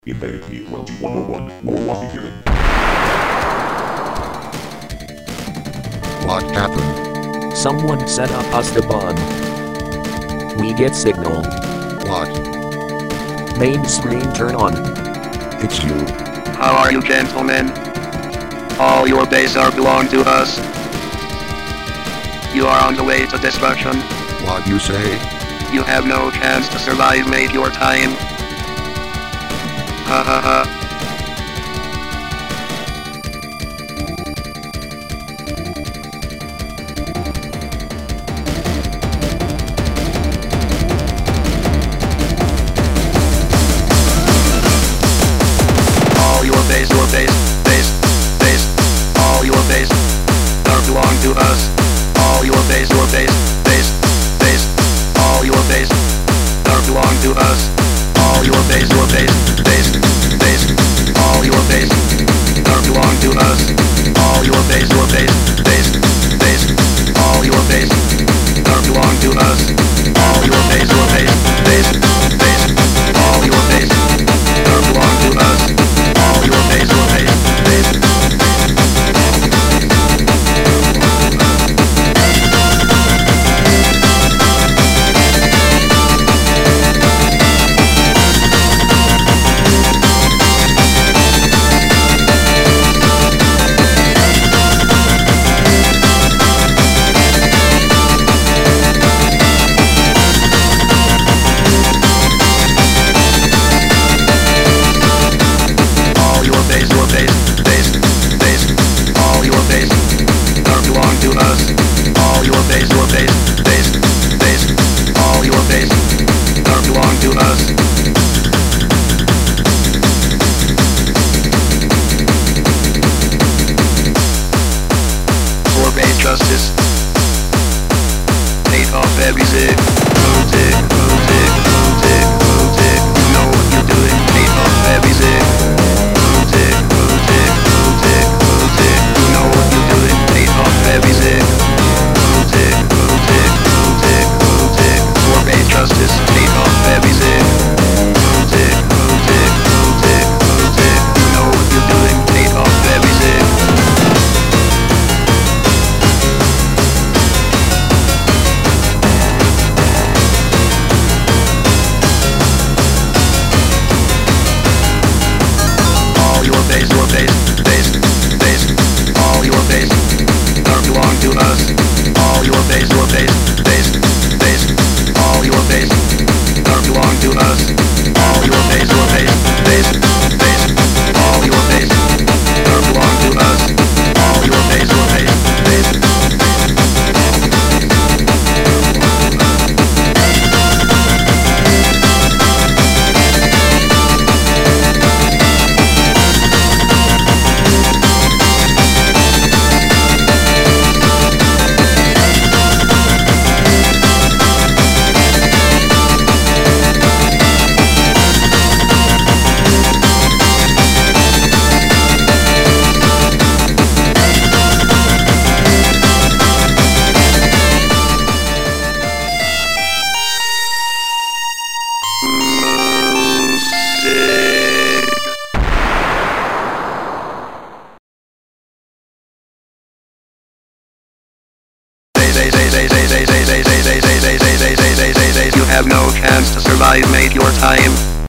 In the AP-2101, more one hearing. What happened? Someone set up us the bomb. We get signal. What? Main screen turn on. It's you. How are you, gentlemen? All your base are belong to us. You are on the way to destruction. What you say? You have no chance to survive. Make your time.